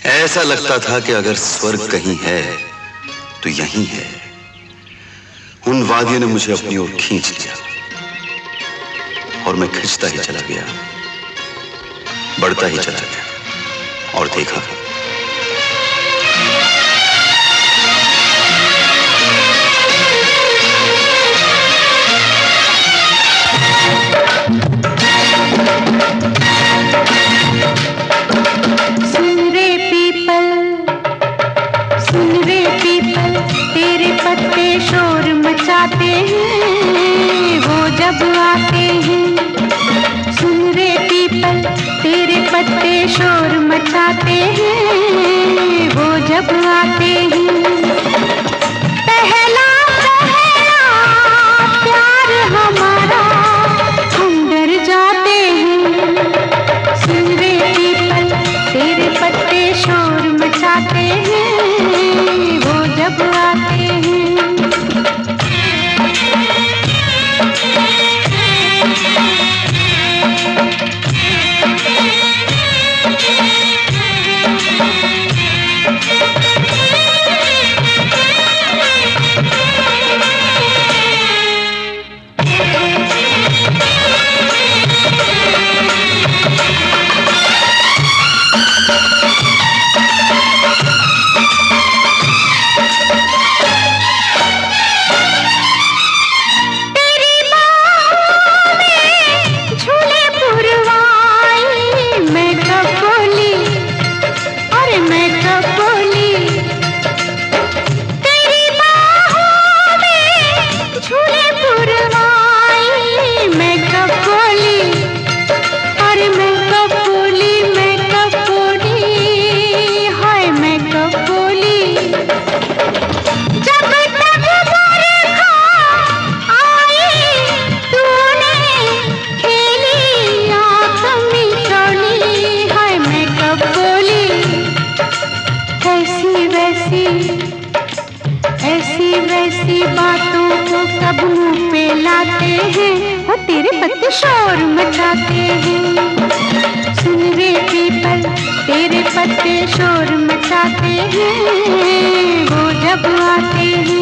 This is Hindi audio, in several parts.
ऐसा लगता था कि अगर स्वर्ग कहीं है तो यहीं है। उन वादियों ने मुझे अपनी ओर खींच लिया और मैं खिंचता ही चला गया, बढ़ता ही चला गया और देखा तेरे पत्ते शोर मचाते हैं वो जब आते हैं। सुन रे पीपल तेरे पत्ते शोर मचाते हैं वो जब आते हैं। पहला पहला प्यार हमारा हम डर जाते हैं। सुन रे पीपल तेरे पत्ते शोर मचाते हैं वो जब आते हैं। ऐसी वैसी बातों को कब मुंह पे लाते हैं वो तेरे पत्ते शोर मचाते हैं। सुन रे पीपल तेरे पत्ते शोर मचाते हैं वो जब आते हैं।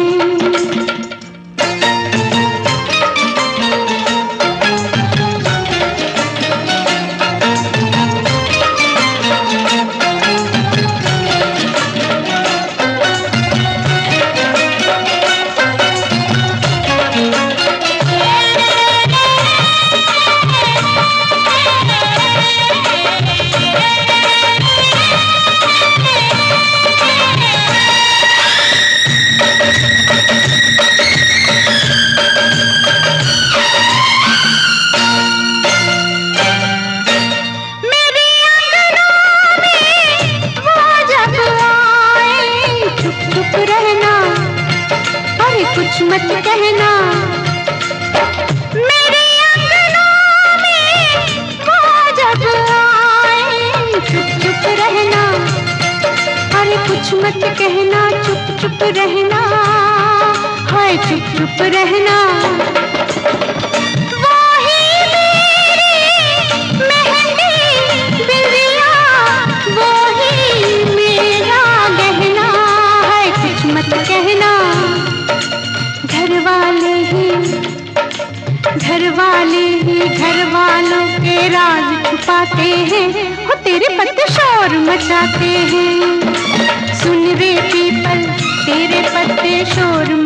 कुछ मत कहना मेरे अंगनों में वो जब आए चुप चुप रहना। अरे कुछ मत कहना चुप चुप रहना हाय चुप चुप रहना। घर वालों के राज छुपाते हैं वो तेरे पत्ते शोर मचाते हैं। सुन रे पीपल तेरे पत्ते शोर